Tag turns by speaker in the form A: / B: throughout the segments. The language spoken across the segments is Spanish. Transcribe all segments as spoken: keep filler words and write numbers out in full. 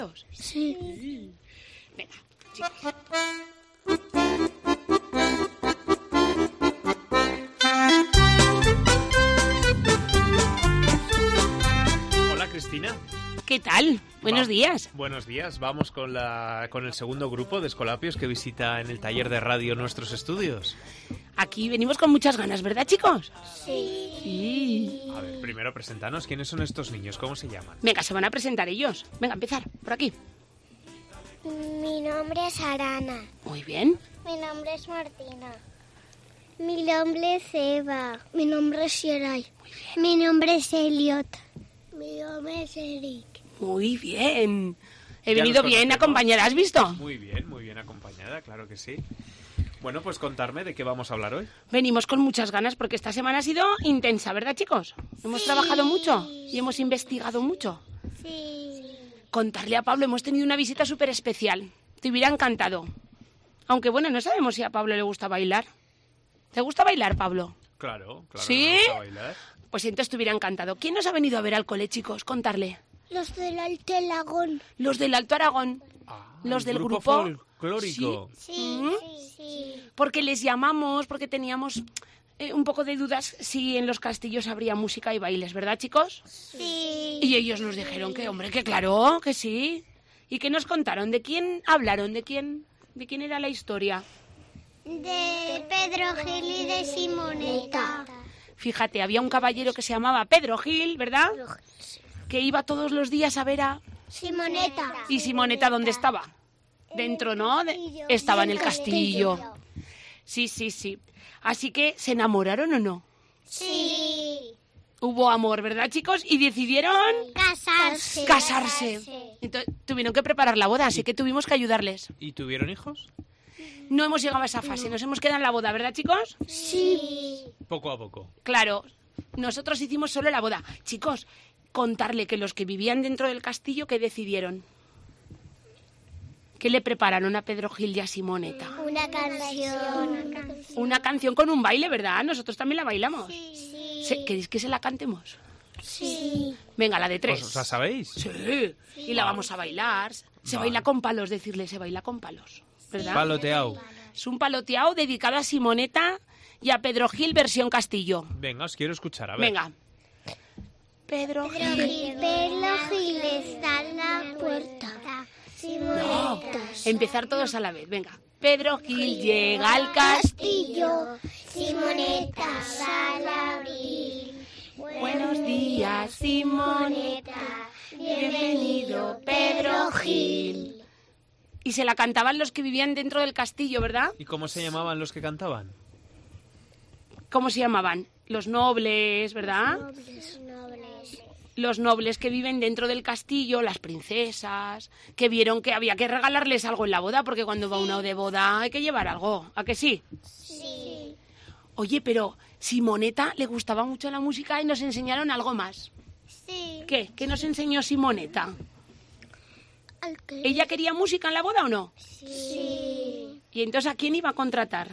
A: Sí.
B: sí. Venga, chicos.
C: Hola, Cristina.
B: ¿Qué tal? Buenos
C: Va.
B: días.
C: Buenos días. Vamos con la con el segundo grupo de escolapios que visita en el taller de radio nuestros estudios.
B: Aquí venimos con muchas ganas, ¿verdad, chicos?
A: Sí.
B: Sí.
C: A ver, primero presentanos quiénes son estos niños, ¿cómo se llaman?
B: Venga, se van a presentar ellos. Venga, empezar, por aquí.
A: Mi nombre es Arana.
B: Muy bien.
A: Mi nombre es Martina. Mi nombre es Eva. Mi nombre es Yeray. Mi nombre es Elliot. Mi nombre es Eric.
B: Muy bien. He
C: Ya
B: venido
C: los
B: bien
C: conocemos.
B: acompañada, ¿has visto?
C: Muy bien, muy bien acompañada, claro que sí. Bueno, pues contarme de qué vamos a hablar hoy.
B: Venimos con muchas ganas porque esta semana ha sido intensa, ¿verdad, chicos? Hemos
A: Sí.
B: trabajado mucho y hemos investigado mucho.
A: Sí.
B: Contarle a Pablo, hemos tenido una visita súper especial. Te hubiera encantado. Aunque bueno, no sabemos si a Pablo le gusta bailar. ¿Te gusta bailar, Pablo?
C: Claro, claro.
B: ¿Sí?
C: que vamos a bailar.
B: Pues entonces te hubiera encantado. ¿Quién nos ha venido a ver al cole, chicos? Contarle.
A: Los del Alto Lagón.
B: Los del Alto Aragón.
C: Ah,
B: Los
C: el
B: del grupo
C: folclórico.
A: Sí,
B: ¿Mm?
A: sí, sí.
B: Porque les llamamos, porque teníamos eh, un poco de dudas si en los castillos habría música y bailes, ¿verdad, chicos?
A: Sí.
B: Y ellos nos dijeron que, hombre, que claro, que sí. ¿Y qué nos contaron? ¿De quién hablaron? ¿De quién, de quién era la historia?
A: De Pedro Gil y de Simoneta.
B: Fíjate, había un caballero que se llamaba Pedro Gil, ¿verdad? Que iba todos los días a ver a...
A: Simoneta.
B: ¿Y Simoneta dónde estaba? Dentro, ¿no? De- Estaba en el castillo. Sí, sí, sí. Así que, ¿se enamoraron o no?
A: Sí.
B: Hubo amor, ¿verdad, chicos? Y decidieron
A: Casarse.
B: casarse. Entonces, tuvieron que preparar la boda, así que tuvimos que ayudarles.
C: ¿Y tuvieron hijos?
B: No hemos llegado a esa fase, nos hemos quedado en la boda, ¿verdad, chicos?
A: Sí.
C: Poco a poco.
B: Claro, nosotros hicimos solo la boda. Chicos, contarle que los que vivían dentro del castillo, ¿qué decidieron? ¿Qué le prepararon a Pedro Gil y a Simoneta?
A: Una canción.
B: Una canción con un baile, ¿verdad? Nosotros también la bailamos.
A: Sí.
B: Se- ¿Queréis que se la cantemos?
A: Sí.
B: Venga, la de tres.
C: ¿Os la sabéis?
B: Sí, y la vamos a bailar. Se
C: Vale.
B: baila con palos, decirle, se baila con palos, ¿verdad?
C: Paloteao.
B: Es un paloteado dedicado a Simoneta y a Pedro Gil versión Castillo.
C: Venga, os quiero escuchar, a ver.
B: Venga. Pedro
A: Pedro
B: Gil.
A: Gil, Pedro Gil está en la puerta.
B: No,
A: Simoneta.
B: empezar todos a la vez, venga. Pedro Gil llega al castillo.
A: Simoneta sale a abrir.
B: Buenos días, Simoneta. Bienvenido, Pedro Gil. Y se la cantaban los que vivían dentro del castillo, ¿verdad?
C: ¿Y cómo se llamaban los que cantaban?
B: ¿Cómo se llamaban? Los nobles, ¿verdad?
A: Nobles, nobles.
B: Los nobles que viven dentro del castillo, las princesas, que vieron que había que regalarles algo en la boda, porque cuando va uno de boda hay que llevar algo. ¿A que sí?
A: Sí.
B: Oye, pero Simoneta le gustaba mucho la música y nos enseñaron algo más.
A: Sí.
B: ¿Qué? ¿Qué nos enseñó Simoneta?
A: Al que-
B: ¿Ella quería música en la boda o no?
A: Sí.
B: ¿Y entonces a quién iba a contratar?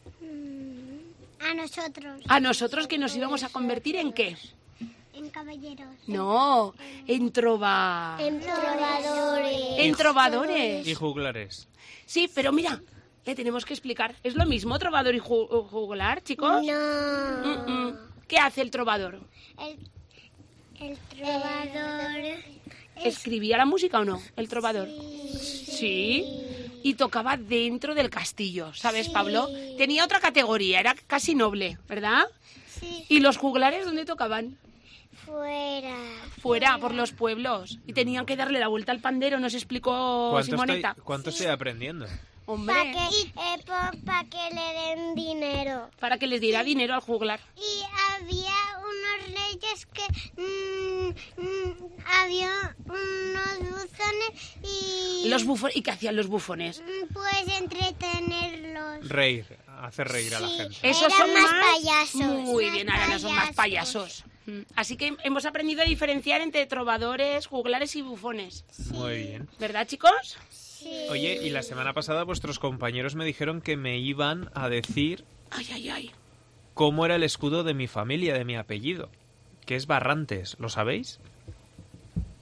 A: A nosotros.
B: ¿A nosotros que nos íbamos a convertir en qué?
A: En caballeros.
B: No, en trova...
A: En trovadores.
B: En trovadores.
C: Y juglares.
B: Sí, pero mira, le tenemos que explicar. ¿Es lo mismo trovador y ju- juglar, chicos?
A: No.
B: Mm-mm. ¿Qué hace el trovador?
A: El, el trovador.
B: ¿Escribía la música o no, el trovador? Sí. Y tocaba dentro del castillo, ¿sabes, Pablo? Tenía otra categoría, era casi noble, ¿verdad?
A: Sí.
B: ¿Y los juglares dónde tocaban?
A: Fuera.
B: Fuera, por los pueblos. Y tenían que darle la vuelta al pandero, nos explicó
C: ¿Cuánto,
B: Simoneta.
C: estoy, ¿cuánto estoy aprendiendo?
B: Hombre,
A: Para que, eh, pa que le den dinero.
B: para que les diera dinero al juglar.
A: Y había unos reyes que mm, mm, había unos buzones y
B: Los bufo- ¿Y qué hacían los bufones?
A: mm, pues entretenerlos.
C: Reír, hacer reír a la
A: Sí.
C: gente.
B: Esos
A: Eran
B: son
A: más
B: más
A: payasos.
B: Muy
A: Más
B: bien, ahora no son más
A: payasos.
B: payasos. Mm. Así que hemos aprendido a diferenciar entre trovadores, juglares y bufones.
C: Muy bien.
B: ¿Verdad, chicos?
A: Sí.
C: Oye, y la semana pasada vuestros compañeros me dijeron que me iban a decir
B: Ay, ay, ay.
C: cómo era el escudo de mi familia, de mi apellido, que es Barrantes, ¿lo sabéis?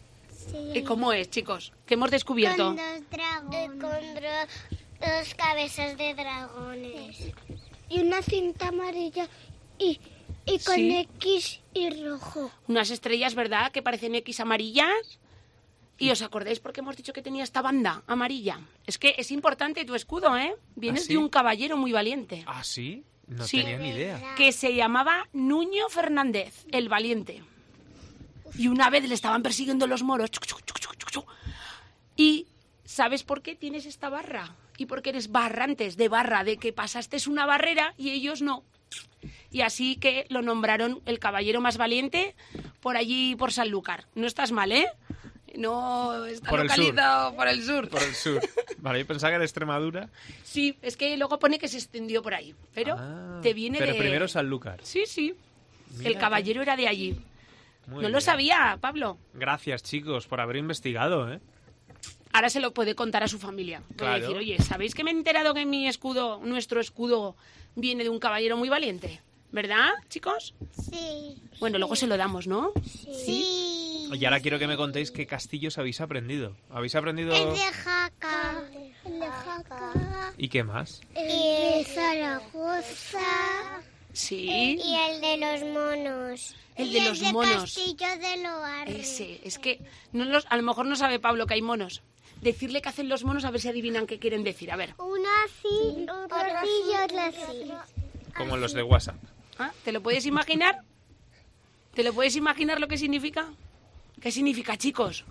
A: Sí.
B: ¿Y cómo es, chicos? ¿Qué hemos descubierto?
A: Con dos dragones. con dro- dos cabezas de dragones. Y una cinta amarilla y, y con
B: Sí.
A: X y rojo.
B: Unas estrellas, ¿verdad? Que parecen X amarillas. ¿Y os acordáis por qué hemos dicho que tenía esta banda amarilla? Es que es importante tu escudo, ¿eh? Vienes
C: ¿Ah, sí?
B: de un caballero muy valiente.
C: ¿Ah, sí? No
B: Sí.
C: tenía ni idea.
B: Que se llamaba Nuño Fernández, el valiente. Y una vez le estaban persiguiendo los moros. Chuc, chuc, chuc, chuc, chuc, chuc. Y ¿sabes por qué tienes esta barra? Y porque eres barrantes de barra, de que pasaste una barrera y ellos no. Y así que lo nombraron el caballero más valiente por allí, por Sanlúcar. No estás mal, ¿eh? No está
C: Por el
B: localizado por el sur.
C: Por el sur. Vale, yo pensaba que era Extremadura.
B: Sí, es que luego pone que se extendió por ahí. Pero
C: Ah,
B: te viene
C: pero
B: de...
C: primero Sanlúcar.
B: Sí, sí.
C: Mira
B: el caballero era de allí.
C: Muy
B: no
C: bien.
B: lo sabía, Pablo.
C: Gracias, chicos, por haber investigado, ¿eh?
B: Ahora se lo puede contar a su familia. Puede
C: Claro.
B: decir, oye, ¿sabéis que me he enterado que mi escudo, nuestro escudo, viene de un caballero muy valiente? ¿Verdad, chicos?
A: Sí.
B: Bueno, luego se lo damos, ¿no?
A: Sí.
C: Y ahora quiero que me contéis qué castillos habéis aprendido. ¿Habéis aprendido...?
A: El de Jaca. El de Jaca.
C: ¿Y qué más?
A: El de Zaragoza.
B: Sí.
A: Y el de los monos.
B: El
A: Y
B: de los monos.
A: Castillo de Loarre.
B: Ese, es que no los, a lo mejor no sabe Pablo que hay monos. Decirle qué hacen los monos a ver si adivinan qué quieren decir. A ver,
A: Uno así, otro así y otro así.
C: Como los de WhatsApp.
B: ¿ah? ¿Te lo puedes imaginar? ¿Te lo puedes imaginar lo que significa? ¿Qué significa, chicos?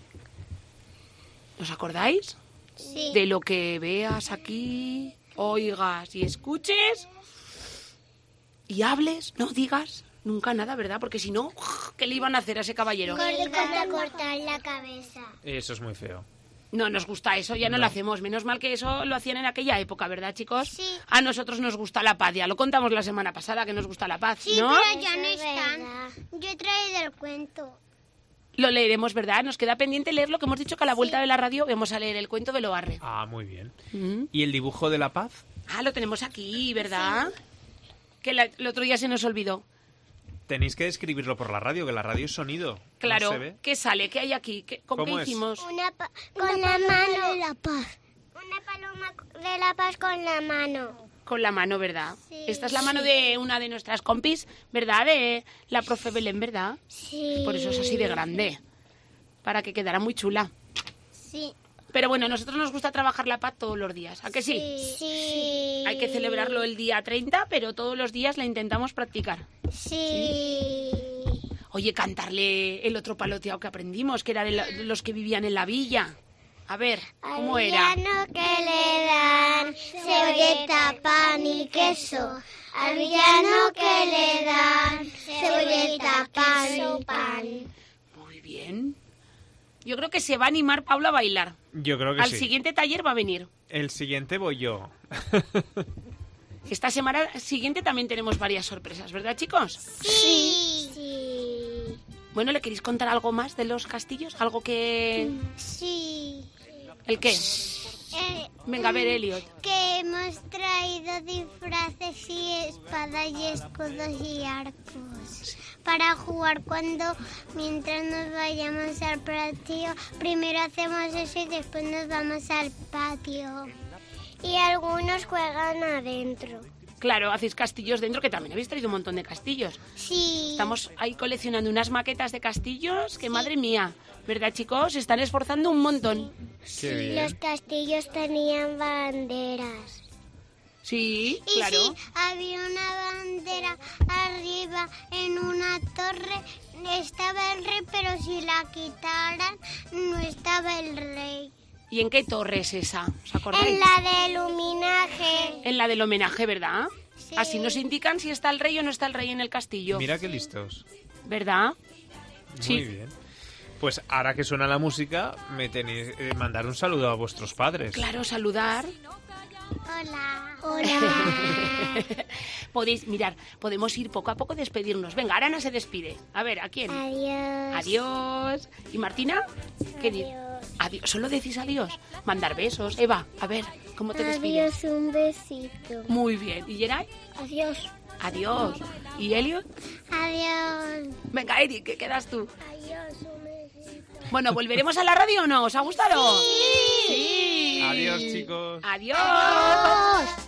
B: ¿Os acordáis?
A: Sí.
B: De lo que veas aquí, oigas y escuches y hables, no digas nunca nada, ¿verdad? Porque si no, ¿qué le iban a hacer a ese caballero?
A: Le van a cortar la cabeza.
C: Eso es muy feo.
B: No nos gusta eso, ya no,
C: No.
B: lo hacemos. Menos mal que eso lo hacían en aquella época, ¿verdad, chicos?
A: Sí.
B: A nosotros nos gusta la paz, ya lo contamos la semana pasada que nos gusta la paz,
A: Sí,
B: ¿no?
A: pero ya no están. Yo he traído el cuento.
B: Lo leeremos, ¿verdad? Nos queda pendiente leer lo que hemos dicho que a la vuelta de la radio vamos a leer el cuento de Loarre.
C: Ah, muy bien.
B: Mm.
C: ¿Y el dibujo de la paz?
B: Ah, lo tenemos aquí, ¿verdad? Que la- el otro día se nos olvidó.
C: Tenéis que describirlo por la radio, que la radio es sonido.
B: Claro,
C: ¿No se ve?
B: ¿qué sale? ¿Qué hay aquí? ¿Qué- ¿Con
C: ¿Cómo
B: qué
C: es?
B: hicimos?
A: Una pa- con la mano de la paz. Una paloma de la paz con la mano.
B: Con la mano, ¿verdad?
A: Sí.
B: Esta es la mano de una de nuestras compis, ¿verdad? De la profe Belén, ¿verdad?
A: Sí.
B: Por eso es así de grande. Para que quedara muy chula.
A: Sí.
B: Pero bueno, a nosotros nos gusta trabajar la paz todos los días. ¿A que sí?
A: Sí.
B: Hay que celebrarlo el día treinta, pero todos los días la intentamos practicar.
A: Sí.
B: Oye, cantarle el otro paloteado que aprendimos, que era de, la- de los que vivían en la villa. A ver, ¿cómo
A: Al
B: era?
A: villano que le dan cebolleta, pan y queso. Al villano que le dan cebolleta, pan y pan.
B: Muy bien. Yo creo que se va a animar Pablo a bailar.
C: Yo creo que
B: Al
C: sí.
B: siguiente taller va a venir.
C: El siguiente voy yo.
B: Esta semana siguiente también tenemos varias sorpresas, ¿verdad, chicos?
A: Sí. Sí.
B: Bueno, ¿le queréis contar algo más de los castillos? ¿Algo que...?
A: Sí.
B: ¿El qué?
A: Eh,
B: Venga, a ver, Elliot.
A: Que hemos traído disfraces y espadas y escudos y arcos para jugar cuando, mientras nos vayamos al patio, primero hacemos eso y después nos vamos al patio. Y algunos juegan adentro.
B: Claro, hacéis castillos dentro, que también habéis traído un montón de castillos.
A: Sí.
B: Estamos ahí coleccionando unas maquetas de castillos que, madre mía, ¿verdad, chicos? Se están esforzando un montón.
C: Qué bien.
A: Los castillos tenían banderas.
B: Sí,
A: Y
B: claro.
A: si había una bandera arriba en una torre, estaba el rey, pero si la quitaran, no estaba el rey.
B: ¿Y en qué torre es esa? ¿Os acordáis?
A: En la del homenaje.
B: En la del homenaje, ¿verdad?
A: Sí.
B: Así nos indican si está el rey o no está el rey en el castillo.
C: Mira qué listos.
B: ¿Verdad? Sí.
C: Muy bien. Pues ahora que suena la música, me tenéis que mandar un saludo a vuestros padres.
B: Claro, saludar.
A: Hola. Hola.
B: Podéis, mirar, podemos ir poco a poco despedirnos. Venga, Arana se despide. A ver, ¿a quién?
A: Adiós.
B: Adiós. ¿Y Martina? ¿Qué dices? Adiós. ¿Solo decís adiós? Mandar besos. Eva, a ver, ¿cómo te despides?
A: Adiós, un besito.
B: Muy bien. ¿Y Geray?
A: Adiós.
B: Adiós. ¿Y Elliot?
A: Adiós.
B: Venga, Eric, ¿qué quedas tú?
A: Adiós, un besito.
B: Bueno, ¿volveremos a la radio o no? ¿Os ha gustado?
A: Sí.
B: Sí.
C: Adiós, chicos.
B: Adiós.
A: Adiós.